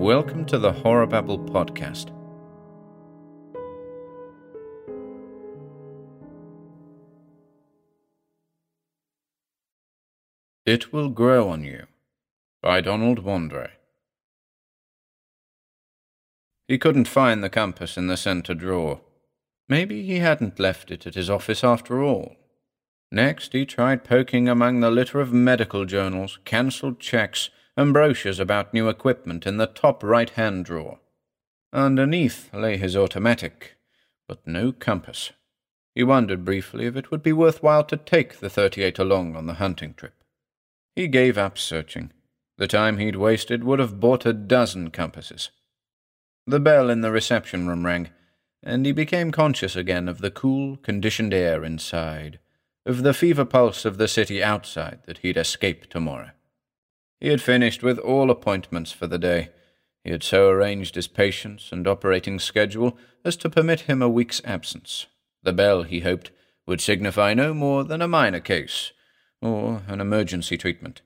Welcome to the Horror Babble podcast. It Will Grow on You by Donald Wandrei. He couldn't find the compass in the center drawer. Maybe he hadn't left it at his office after all. Next, he tried poking among the litter of medical journals, cancelled checks, and brochures about new equipment in the top right-hand drawer. Underneath lay his automatic, but no compass. He wondered briefly if it would be worthwhile to take the 38 along on the hunting trip. He gave up searching. The time he'd wasted would have bought a dozen compasses. The bell in the reception room rang, and he became conscious again of the cool, conditioned air inside, of the fever pulse of the city outside that he'd escape tomorrow. He had finished with all appointments for the day. He had so arranged his patients and operating schedule as to permit him a week's absence. The bell, he hoped, would signify no more than a minor case, or an emergency treatment.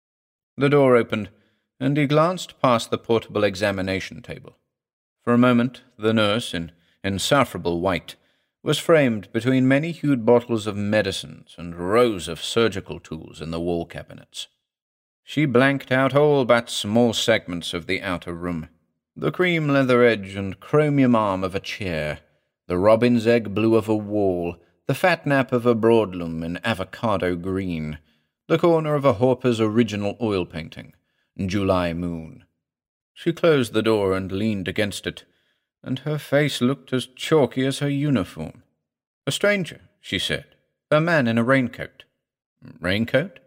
The door opened, and he glanced past the portable examination table. For a moment, the nurse, in insufferable white, was framed between many-hued bottles of medicines and rows of surgical tools in the wall cabinets. She blanked out all but small segments of the outer room, the cream leather edge and chromium arm of a chair, the robin's egg blue of a wall, the fat nap of a broadloom in avocado green, the corner of a Hopper's original oil painting, July Moon. She closed the door and leaned against it, and her face looked as chalky as her uniform. "A stranger," she said. "A man in a raincoat." "Raincoat?"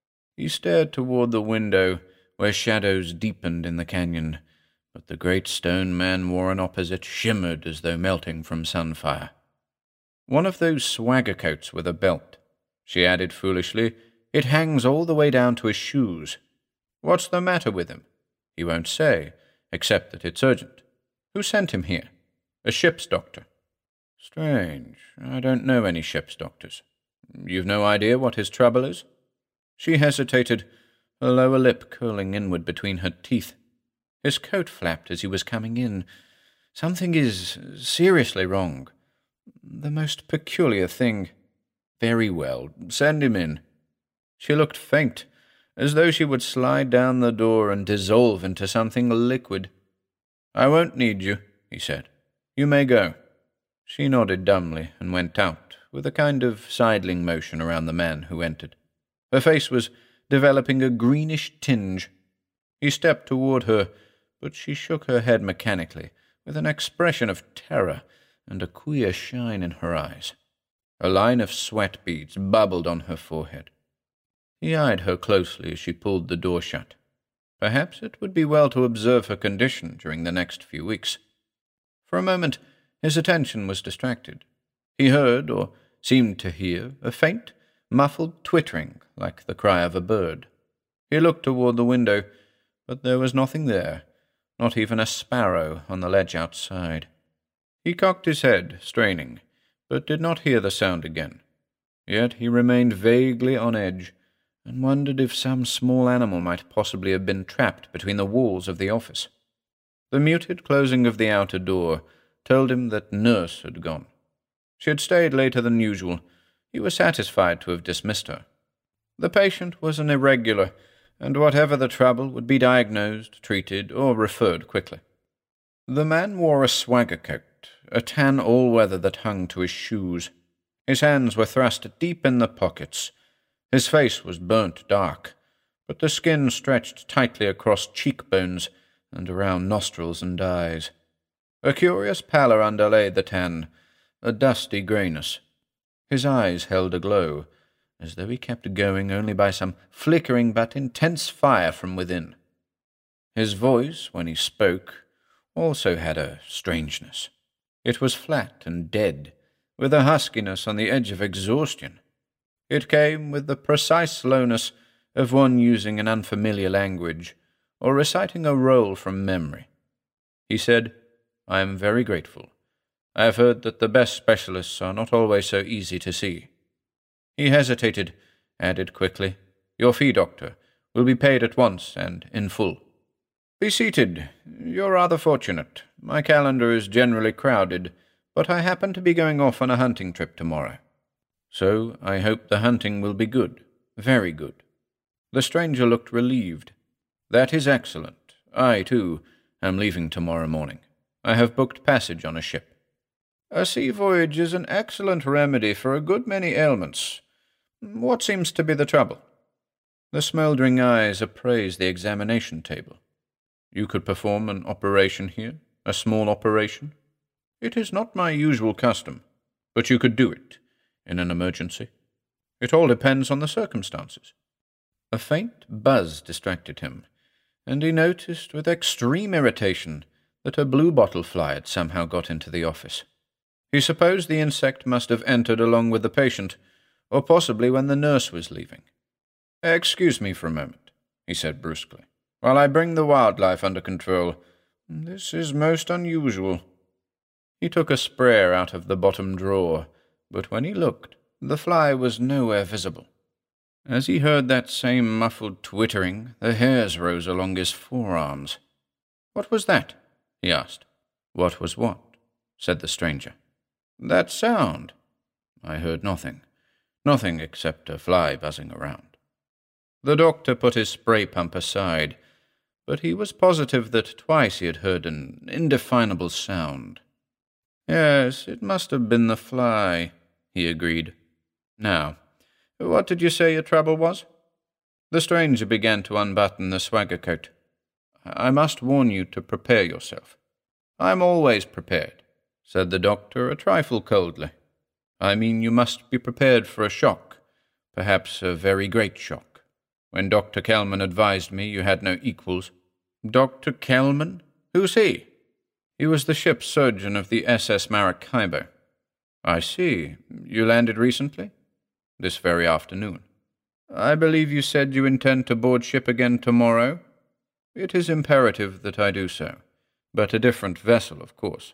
He stared toward the window, where shadows deepened in the canyon, but the great stone man worn opposite shimmered as though melting from sunfire. "One of those swagger coats with a belt," she added foolishly. "It hangs all the way down to his shoes. What's the matter with him?" "He won't say, except that it's urgent." "Who sent him here?" "A ship's doctor." "Strange. I don't know any ship's doctors. You've no idea what his trouble is?" She hesitated, her lower lip curling inward between her teeth. "His coat flapped as he was coming in. Something is seriously wrong. The most peculiar thing." "Very well. Send him in." She looked faint, as though she would slide down the door and dissolve into something liquid. "I won't need you," he said. "You may go." She nodded dumbly and went out, with a kind of sidling motion around the man who entered. Her face was developing a greenish tinge. He stepped toward her, but she shook her head mechanically, with an expression of terror and a queer shine in her eyes. A line of sweat beads bubbled on her forehead. He eyed her closely as she pulled the door shut. Perhaps it would be well to observe her condition during the next few weeks. For a moment, his attention was distracted. He heard, or seemed to hear, a faint, muffled twittering like the cry of a bird. He looked toward the window, but there was nothing there, not even a sparrow on the ledge outside. He cocked his head, straining, but did not hear the sound again. Yet he remained vaguely on edge, and wondered if some small animal might possibly have been trapped between the walls of the office. The muted closing of the outer door told him that Nurse had gone. She had stayed later than usual. He was satisfied to have dismissed her. The patient was an irregular, and whatever the trouble would be diagnosed, treated, or referred quickly. The man wore a swagger coat, a tan all-weather that hung to his shoes. His hands were thrust deep in the pockets. His face was burnt dark, but the skin stretched tightly across cheekbones and around nostrils and eyes. A curious pallor underlay the tan, a dusty greyness. His eyes held a glow, as though he kept going only by some flickering but intense fire from within. His voice, when he spoke, also had a strangeness. It was flat and dead, with a huskiness on the edge of exhaustion. It came with the precise slowness of one using an unfamiliar language, or reciting a role from memory. He said, "I am very grateful. I have heard that the best specialists are not always so easy to see." He hesitated, added quickly, "Your fee, doctor, will be paid at once and in full." Be seated. You're rather fortunate. My calendar is generally crowded, but I happen to be going off on a hunting trip tomorrow. So I hope the hunting will be good, very good. The stranger looked relieved. That is excellent. I, too, am leaving tomorrow morning. I have booked passage on a ship. A sea voyage is an excellent remedy for a good many ailments. What seems to be the trouble? The smouldering eyes appraised the examination table. You could perform an operation here, a small operation? It is not my usual custom, but you could do it in an emergency. It all depends on the circumstances. A faint buzz distracted him, and he noticed with extreme irritation that a bluebottle fly had somehow got into the office. He supposed the insect must have entered along with the patient, or possibly when the nurse was leaving. "Excuse me for a moment," he said brusquely, "while I bring the wildlife under control. This is most unusual." He took a sprayer out of the bottom drawer, but when he looked, the fly was nowhere visible. As he heard that same muffled twittering, the hairs rose along his forearms. "What was that?" he asked. "What was what?" said the stranger. "That sound." "I heard nothing. Nothing except a fly buzzing around." The doctor put his spray pump aside, but he was positive that twice he had heard an indefinable sound. "Yes, it must have been the fly," he agreed. "Now, what did you say your trouble was?" The stranger began to unbutton the swagger coat. "I must warn you to prepare yourself." "I'm always prepared," said the doctor a trifle coldly. "I mean you must be prepared for a shock, perhaps a very great shock. When Dr. Kelman advised me you had no equals—" "Dr. Kelman? Who's he?" "He was the ship's surgeon of the SS Maracaibo." "I see. You landed recently?" "This very afternoon." "I believe you said you intend to board ship again tomorrow?" "It is imperative that I do so, but a different vessel, of course."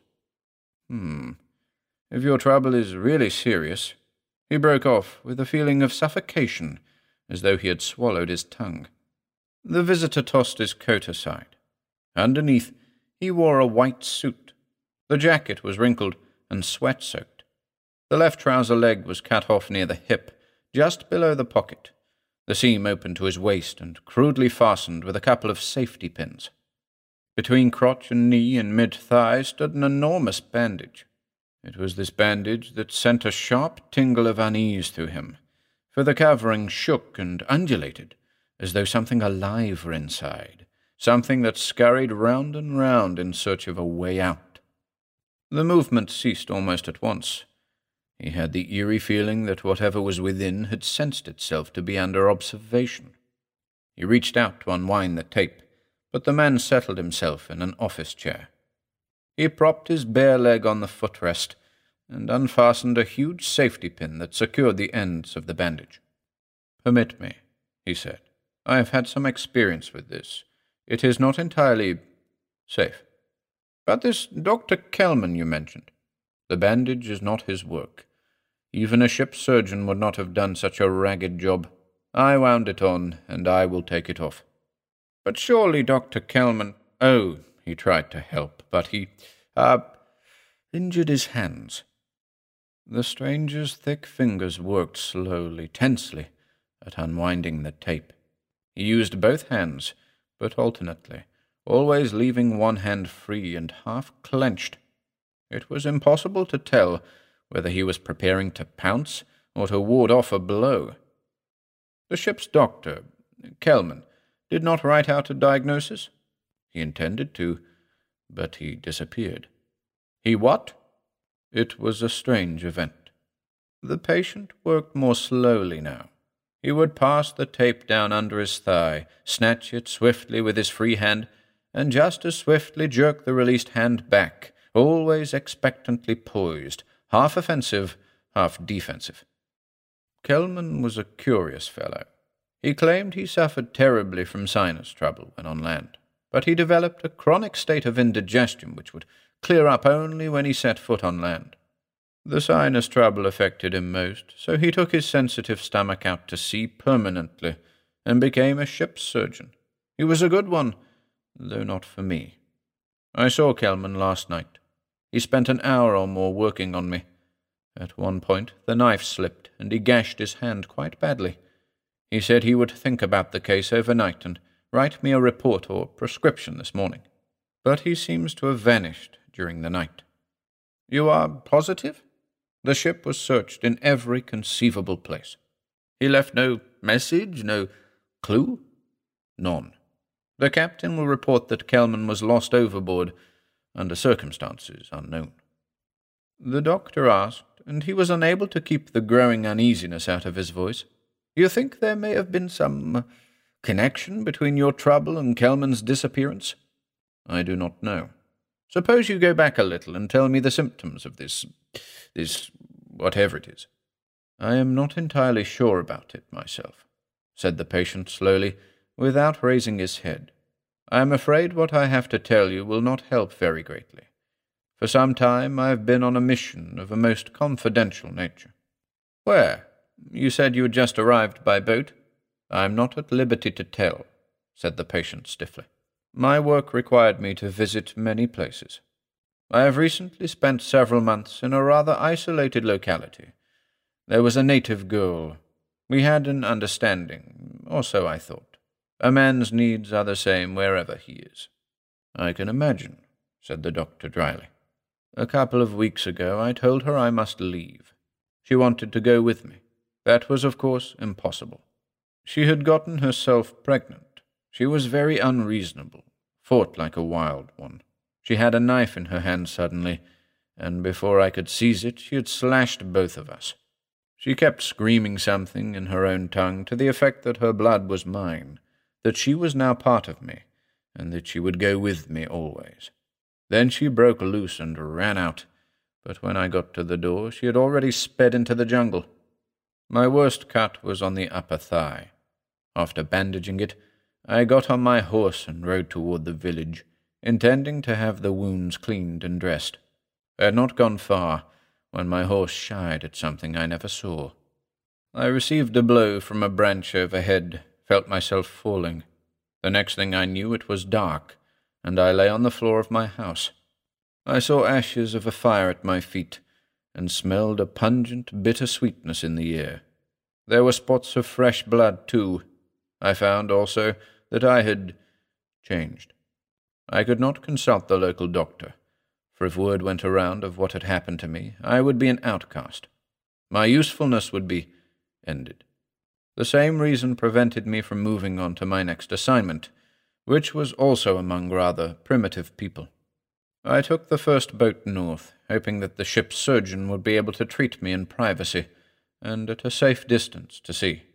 If your trouble is really serious—" He broke off with a feeling of suffocation, as though he had swallowed his tongue. The visitor tossed his coat aside. Underneath, he wore a white suit. The jacket was wrinkled and sweat-soaked. The left trouser leg was cut off near the hip, just below the pocket, the seam open to his waist and crudely fastened with a couple of safety pins. Between crotch and knee and mid-thigh stood an enormous bandage. It was this bandage that sent a sharp tingle of unease through him, for the covering shook and undulated, as though something alive were inside, something that scurried round and round in search of a way out. The movement ceased almost at once. He had the eerie feeling that whatever was within had sensed itself to be under observation. He reached out to unwind the tape, but the man settled himself in an office chair. He propped his bare leg on the footrest and unfastened a huge safety pin that secured the ends of the bandage. "Permit me," he said. "I have had some experience with this. It is not entirely safe. But this Dr. Kelman you mentioned, the bandage is not his work. Even a ship's surgeon would not have done such a ragged job. I wound it on, and I will take it off." "But surely Dr. Kelman—" "Oh, he tried to help, but he, injured his hands." The stranger's thick fingers worked slowly, tensely, at unwinding the tape. He used both hands, but alternately, always leaving one hand free and half-clenched. It was impossible to tell whether he was preparing to pounce or to ward off a blow. The ship's doctor, Kelman, did not write out a diagnosis. He intended to, but he disappeared. He what? It was a strange event. The patient worked more slowly now. He would pass the tape down under his thigh, snatch it swiftly with his free hand, and just as swiftly jerk the released hand back, always expectantly poised, half offensive, half defensive. Kelman was a curious fellow. He claimed he suffered terribly from sinus trouble when on land, but he developed a chronic state of indigestion which would clear up only when he set foot on land. The sinus trouble affected him most, so he took his sensitive stomach out to sea permanently and became a ship's surgeon. He was a good one, though not for me. I saw Kelman last night. He spent an hour or more working on me. At one point the knife slipped, and he gashed his hand quite badly. He said he would think about the case overnight and write me a report or prescription this morning. But he seems to have vanished during the night. You are positive? The ship was searched in every conceivable place. He left no message, no clue? None. The captain will report that Kelman was lost overboard under circumstances unknown. The doctor asked, and he was unable to keep the growing uneasiness out of his voice. You think there may have been some connection between your trouble and Kelman's disappearance? I do not know. Suppose you go back a little and tell me the symptoms of this whatever it is. I am not entirely sure about it myself, said the patient slowly, without raising his head. I am afraid what I have to tell you will not help very greatly. For some time I have been on a mission of a most confidential nature. Where? You said you had just arrived by boat? I am not at liberty to tell, said the patient stiffly. My work required me to visit many places. I have recently spent several months in a rather isolated locality. There was a native girl. We had an understanding, or so I thought. A man's needs are the same wherever he is. I can imagine, said the doctor dryly. A couple of weeks ago I told her I must leave. She wanted to go with me. That was, of course, impossible. She had gotten herself pregnant. She was very unreasonable, fought like a wild one. She had a knife in her hand suddenly, and before I could seize it, she had slashed both of us. She kept screaming something in her own tongue to the effect that her blood was mine, that she was now part of me, and that she would go with me always. Then she broke loose and ran out, but when I got to the door, she had already sped into the jungle. My worst cut was on the upper thigh. After bandaging it, I got on my horse and rode toward the village, intending to have the wounds cleaned and dressed. I had not gone far when my horse shied at something I never saw. I received a blow from a branch overhead, felt myself falling. The next thing I knew it was dark, and I lay on the floor of my house. I saw ashes of a fire at my feet, and smelled a pungent, bitter sweetness in the air. There were spots of fresh blood, too. I found, also, that I had changed. I could not consult the local doctor, for if word went around of what had happened to me, I would be an outcast. My usefulness would be ended. The same reason prevented me from moving on to my next assignment, which was also among rather primitive people. I took the first boat north, hoping that the ship's surgeon would be able to treat me in privacy, and at a safe distance to sea.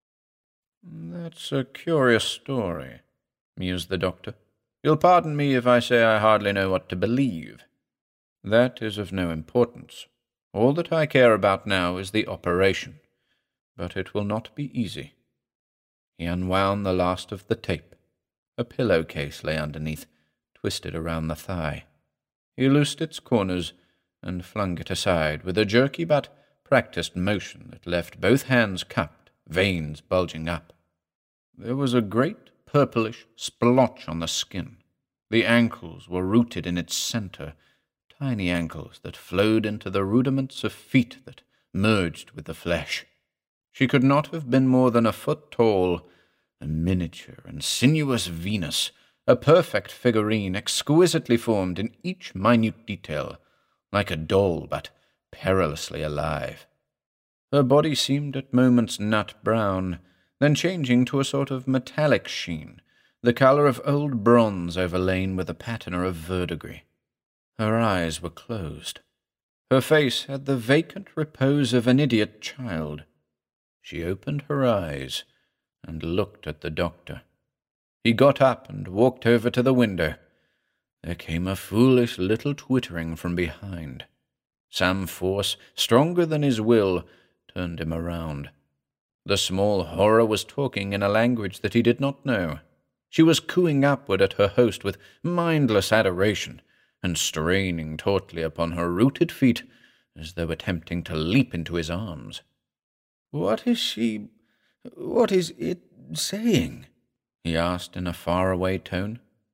That's a curious story, mused the doctor. You'll pardon me if I say I hardly know what to believe. That is of no importance. All that I care about now is the operation, but it will not be easy. He unwound the last of the tape. A pillowcase lay underneath, twisted around the thigh. He loosed its corners and flung it aside with a jerky but practised motion that left both hands cupped, veins bulging up. There was a great purplish splotch on the skin. The ankles were rooted in its centre, tiny ankles that flowed into the rudiments of feet that merged with the flesh. She could not have been more than a foot tall, a miniature and sinuous Venus, a perfect figurine exquisitely formed in each minute detail, like a doll but perilously alive. Her body seemed at moments nut-brown, then changing to a sort of metallic sheen, the colour of old bronze overlain with a patina of verdigris. Her eyes were closed. Her face had the vacant repose of an idiot child. She opened her eyes and looked at the doctor. He got up and walked over to the window. There came a foolish little twittering from behind. Some force, stronger than his will, turned him around. The small horror was talking in a language that he did not know. She was cooing upward at her host with mindless adoration, and straining tautly upon her rooted feet, as though attempting to leap into his arms. What is it saying? He asked in a far-away tone.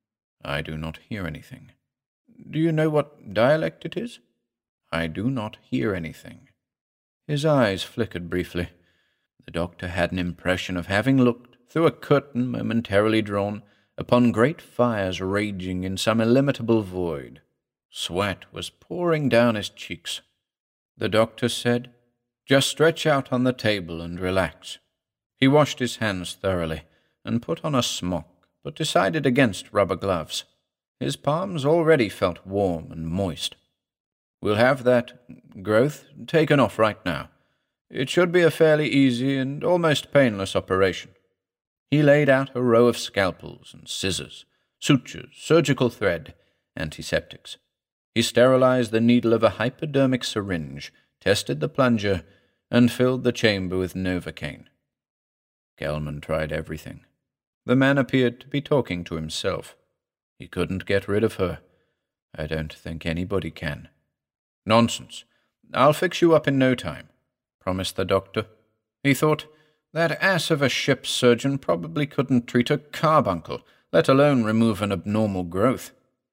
I do not hear anything. Do you know what dialect it is? I do not hear anything. His eyes flickered briefly. The doctor had an impression of having looked, through a curtain momentarily drawn, upon great fires raging in some illimitable void. Sweat was pouring down his cheeks. The doctor said, "Just stretch out on the table and relax." He washed his hands thoroughly and put on a smock, but decided against rubber gloves. His palms already felt warm and moist. "We'll have that growth taken off right now. It should be a fairly easy and almost painless operation." He laid out a row of scalpels and scissors, sutures, surgical thread, antiseptics. He sterilized the needle of a hypodermic syringe, tested the plunger, and filled the chamber with Novocaine. Gelman tried everything. The man appeared to be talking to himself. He couldn't get rid of her. I don't think anybody can. "Nonsense. I'll fix you up in no time," promised the doctor. He thought, that ass of a ship's surgeon probably couldn't treat a carbuncle, let alone remove an abnormal growth.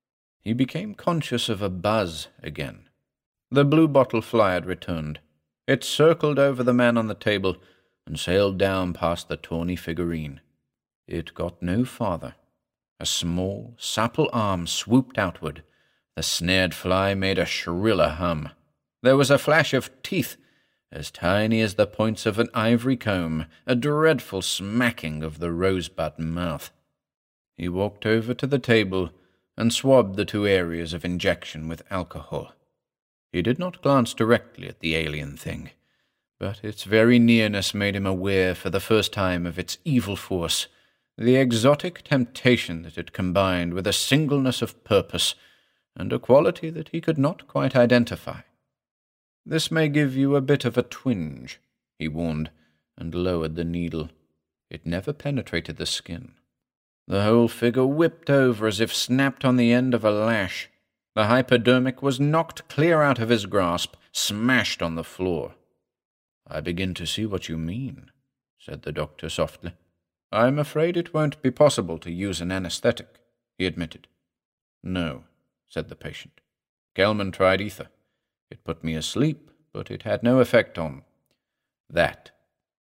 He became conscious of a buzz again. The blue-bottle fly had returned. It circled over the man on the table and sailed down past the tawny figurine. It got no farther. A small, supple arm swooped outward. The snared fly made a shriller hum. There was a flash of teeth, as tiny as the points of an ivory comb, a dreadful smacking of the rosebud mouth. He walked over to the table and swabbed the 2 areas of injection with alcohol. He did not glance directly at the alien thing, but its very nearness made him aware for the first time of its evil force, the exotic temptation that it combined with a singleness of purpose and a quality that he could not quite identify. "This may give you a bit of a twinge," he warned, and lowered the needle. It never penetrated the skin. The whole figure whipped over as if snapped on the end of a lash. The hypodermic was knocked clear out of his grasp, smashed on the floor. "I begin to see what you mean," said the doctor softly. "I'm afraid it won't be possible to use an anesthetic," he admitted. "No," said the patient. "Gelman tried ether. It put me asleep, but it had no effect on that."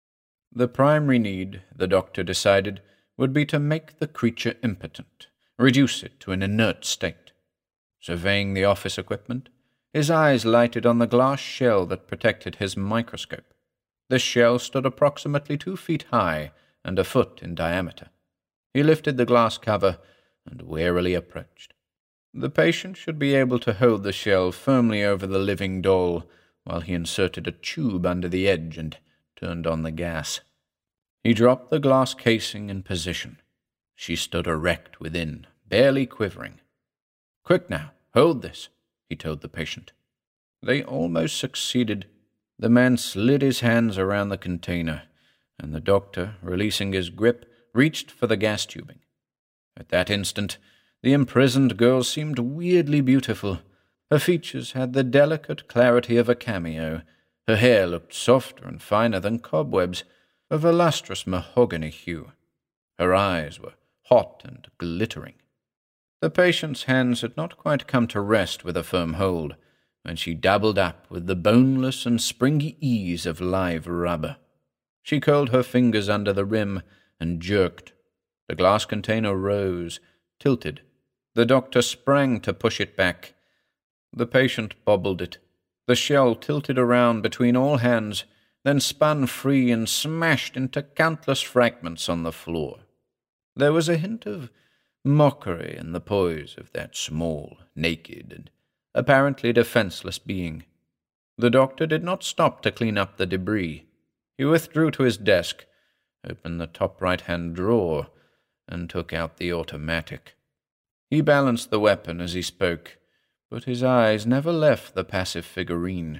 The primary need, the doctor decided, would be to make the creature impotent, reduce it to an inert state. Surveying the office equipment, his eyes lighted on the glass shell that protected his microscope. The shell stood approximately 2 feet high and a foot in diameter. He lifted the glass cover and warily approached. The patient should be able to hold the shell firmly over the living doll while he inserted a tube under the edge and turned on the gas. He dropped the glass casing in position. She stood erect within, barely quivering. "Quick now, hold this," he told the patient. They almost succeeded. The man slid his hands around the container, and the doctor, releasing his grip, reached for the gas tubing. At that instant, the imprisoned girl seemed weirdly beautiful. Her features had the delicate clarity of a cameo. Her hair looked softer and finer than cobwebs, of a lustrous mahogany hue. Her eyes were hot and glittering. The patient's hands had not quite come to rest with a firm hold when she doubled up with the boneless and springy ease of live rubber. She curled her fingers under the rim and jerked. The glass container rose, tilted. The doctor sprang to push it back. The patient bobbled it. The shell tilted around between all hands, then spun free and smashed into countless fragments on the floor. There was a hint of mockery in the poise of that small, naked, and apparently defenseless being. The doctor did not stop to clean up the debris. He withdrew to his desk, opened the top right-hand drawer, and took out the automatic. He balanced the weapon as he spoke, but his eyes never left the passive figurine.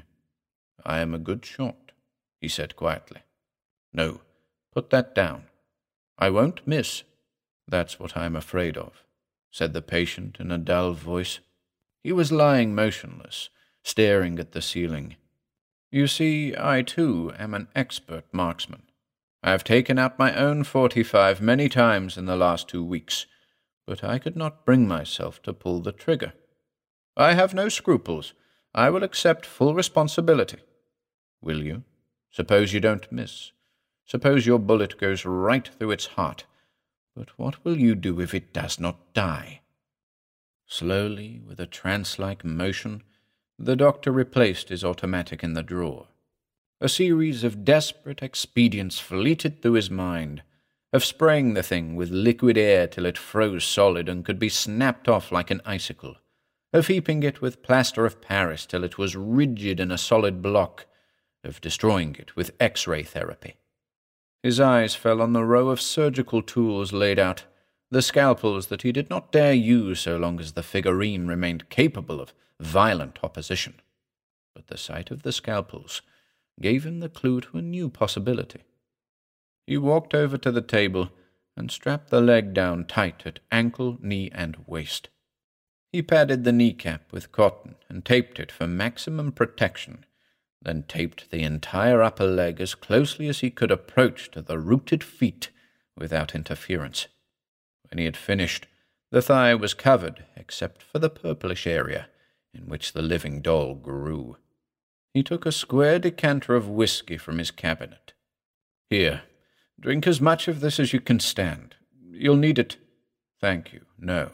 "I am a good shot," he said quietly. "No, put that down. I won't miss." "That's what I'm afraid of," said the patient in a dull voice. He was lying motionless, staring at the ceiling. "You see, I too am an expert marksman. I have taken out my own .45 many times in the last 2 weeks, but I could not bring myself to pull the trigger. I have no scruples. I will accept full responsibility. Will you? Suppose you don't miss. Suppose your bullet goes right through its heart. But what will you do if it does not die? Slowly, with a trance-like motion, the doctor replaced his automatic in the drawer. A series of desperate expedients fleeted through his mind, of spraying the thing with liquid air till it froze solid and could be snapped off like an icicle, of heaping it with plaster of Paris till it was rigid in a solid block, of destroying it with X-ray therapy. His eyes fell on the row of surgical tools laid out, the scalpels that he did not dare use so long as the figurine remained capable of violent opposition. But the sight of the scalpels gave him the clue to a new possibility. He walked over to the table and strapped the leg down tight at ankle, knee, and waist. He padded the kneecap with cotton and taped it for maximum protection, then taped the entire upper leg as closely as he could approach to the rooted feet without interference. When he had finished, the thigh was covered except for the purplish area in which the living doll grew. He took a square decanter of whiskey from his cabinet. "Here, drink as much of this as you can stand. You'll need it." "Thank you, no.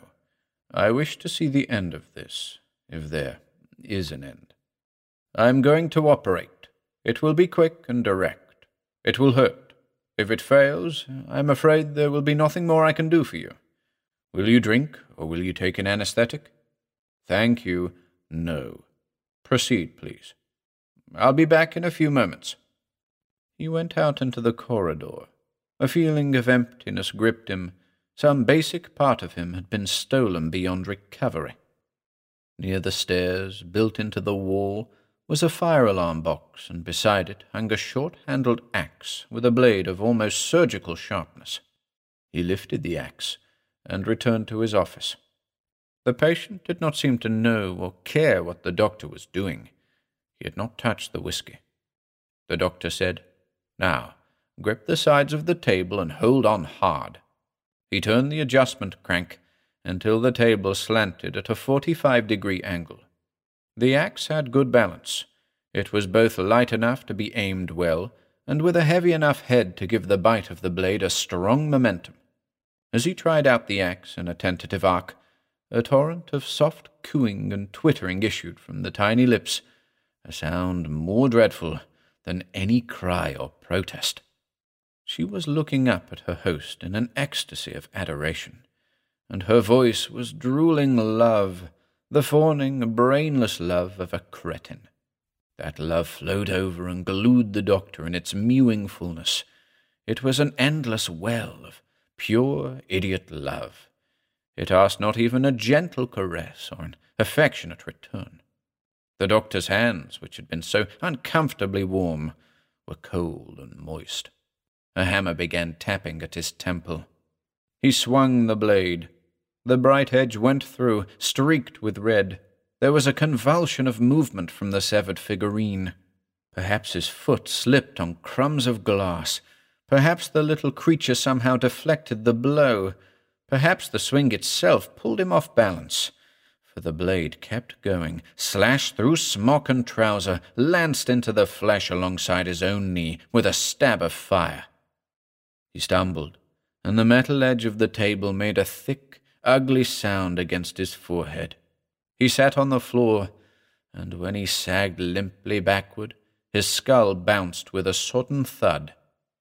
I wish to see the end of this, if there is an end. I'm going to operate. It will be quick and direct. It will hurt. If it fails, I'm afraid there will be nothing more I can do for you. Will you drink, or will you take an anesthetic?" "Thank you, no. Proceed, please. I'll be back in a few moments." He went out into the corridor. A feeling of emptiness gripped him. Some basic part of him had been stolen beyond recovery. Near the stairs, built into the wall, was a fire alarm box, and beside it hung a short-handled axe with a blade of almost surgical sharpness. He lifted the axe and returned to his office. The patient did not seem to know or care what the doctor was doing. He had not touched the whiskey. The doctor said, "Now, grip the sides of the table and hold on hard." He turned the adjustment crank until the table slanted at a 45-degree angle. The axe had good balance. It was both light enough to be aimed well, and with a heavy enough head to give the bite of the blade a strong momentum. As he tried out the axe in a tentative arc, a torrent of soft cooing and twittering issued from the tiny lips, a sound more dreadful than any cry or protest. She was looking up at her host in an ecstasy of adoration, and her voice was drooling love, the fawning, brainless love of a cretin. That love flowed over and glued the doctor in its mewing fullness. It was an endless well of pure, idiot love. It asked not even a gentle caress or an affectionate return. The doctor's hands, which had been so uncomfortably warm, were cold and moist. A hammer began tapping at his temple. He swung the blade. The bright edge went through, streaked with red. There was a convulsion of movement from the severed figurine. Perhaps his foot slipped on crumbs of glass. Perhaps the little creature somehow deflected the blow. Perhaps the swing itself pulled him off balance. For the blade kept going, slashed through smock and trouser, lanced into the flesh alongside his own knee with a stab of fire. He stumbled, and the metal edge of the table made a thick, ugly sound against his forehead. He sat on the floor, and when he sagged limply backward, his skull bounced with a sodden thud.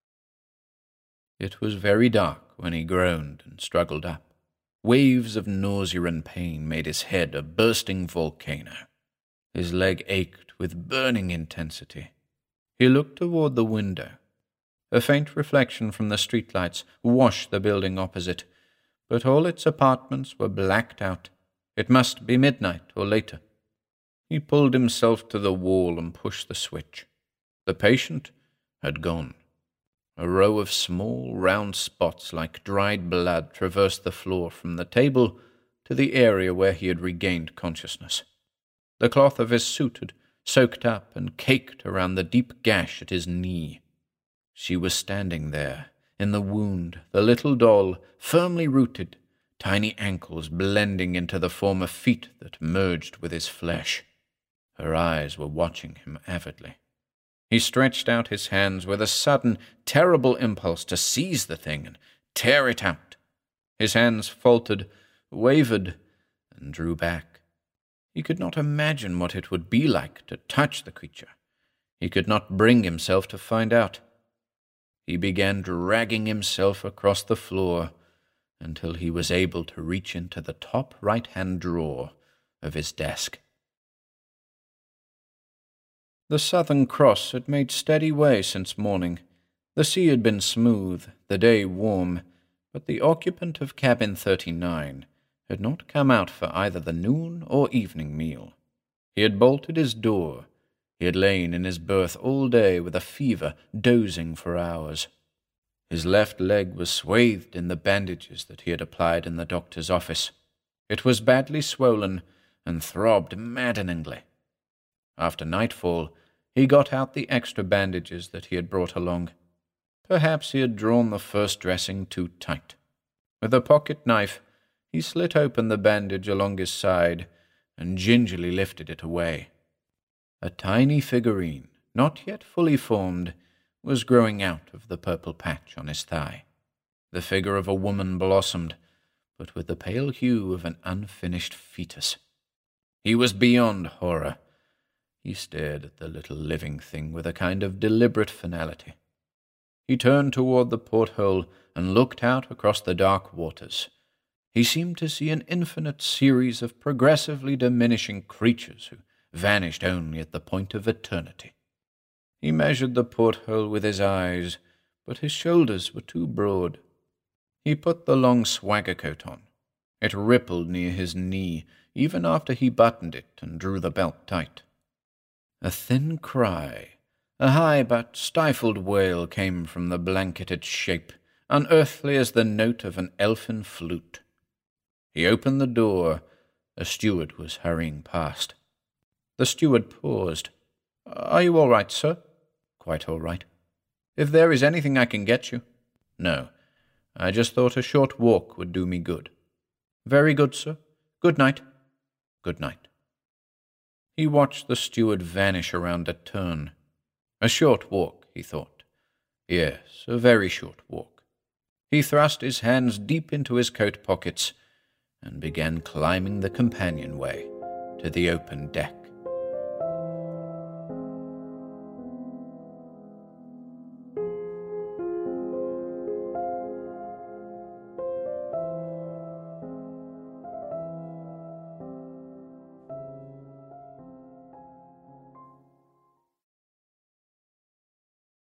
It was very dark when he groaned and struggled up. Waves of nausea and pain made his head a bursting volcano. His leg ached with burning intensity. He looked toward the window. A faint reflection from the streetlights washed the building opposite, but all its apartments were blacked out. It must be midnight or later. He pulled himself to the wall and pushed the switch. The patient had gone. A row of small, round spots like dried blood traversed the floor from the table to the area where he had regained consciousness. The cloth of his suit had soaked up and caked around the deep gash at his knee. She was standing there, in the wound, the little doll, firmly rooted, tiny ankles blending into the former feet that merged with his flesh. Her eyes were watching him avidly. He stretched out his hands with a sudden, terrible impulse to seize the thing and tear it out. His hands faltered, wavered, and drew back. He could not imagine what it would be like to touch the creature. He could not bring himself to find out. He began dragging himself across the floor until he was able to reach into the top right-hand drawer of his desk. The Southern Cross had made steady way since morning. The sea had been smooth, the day warm, but the occupant of cabin 39 had not come out for either the noon or evening meal. He had bolted his door. He had lain in his berth all day with a fever, dozing for hours. His left leg was swathed in the bandages that he had applied in the doctor's office. It was badly swollen and throbbed maddeningly. After nightfall, he got out the extra bandages that he had brought along. Perhaps he had drawn the first dressing too tight. With a pocket knife, he slit open the bandage along his side and gingerly lifted it away. A tiny figurine, not yet fully formed, was growing out of the purple patch on his thigh. The figure of a woman blossomed, but with the pale hue of an unfinished fetus. He was beyond horror. He stared at the little living thing with a kind of deliberate finality. He turned toward the porthole and looked out across the dark waters. He seemed to see an infinite series of progressively diminishing creatures who vanished only at the point of eternity. He measured the porthole with his eyes, but his shoulders were too broad. He put the long swagger coat on. It rippled near his knee, even after he buttoned it and drew the belt tight. A thin cry, a high but stifled wail came from the blanketed shape, unearthly as the note of an elfin flute. He opened the door. A steward was hurrying past. The steward paused. "Are you all right, sir?" "Quite all right." "If there is anything I can get you?" "No. I just thought a short walk would do me good." "Very good, sir. Good night." "Good night." He watched the steward vanish around a turn. A short walk, he thought. Yes, a very short walk. He thrust his hands deep into his coat pockets and began climbing the companionway to the open deck.